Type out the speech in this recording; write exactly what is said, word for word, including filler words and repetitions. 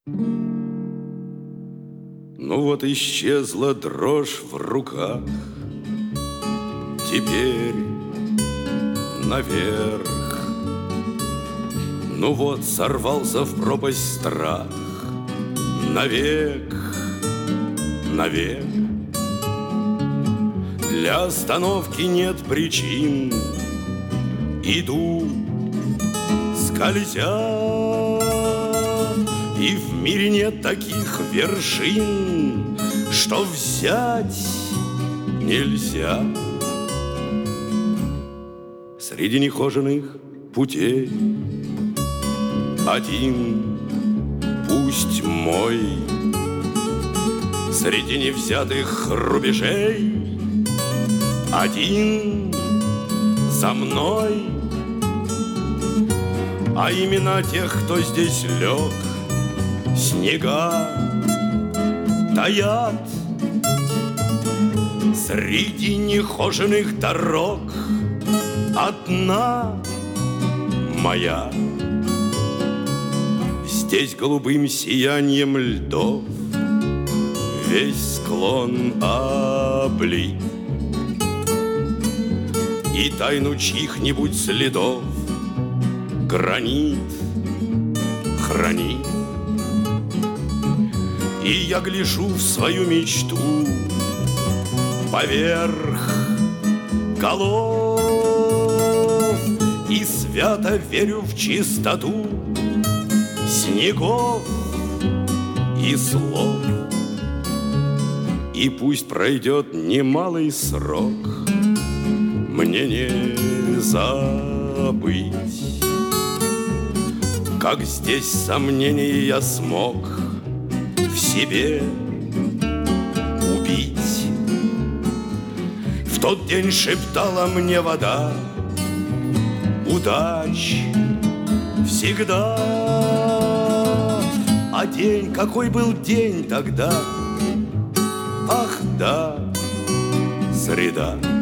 Ну вот исчезла дрожь в руках, теперь наверх. Ну вот сорвался в пропасть страх, навек, навек. Для остановки нет причин, иду, скользя. И в мире нет таких вершин, что взять нельзя. Среди нехоженных путей один, пусть мой. Среди невзятых рубежей один за мной. А имена тех, кто здесь лег, снега таят. Среди нехоженных дорог одна моя. Здесь голубым сиянием льдов весь склон облит, и тайну чьих-нибудь следов гранит хранит. И я гляжу в свою мечту поверх голов и свято верю в чистоту снегов и слов. И пусть пройдет немалый срок, мне не забыть, как здесь сомнения я смог в себе убить. В тот день шептала мне вода: удач всегда. А день, какой был день тогда? Ах да, среда.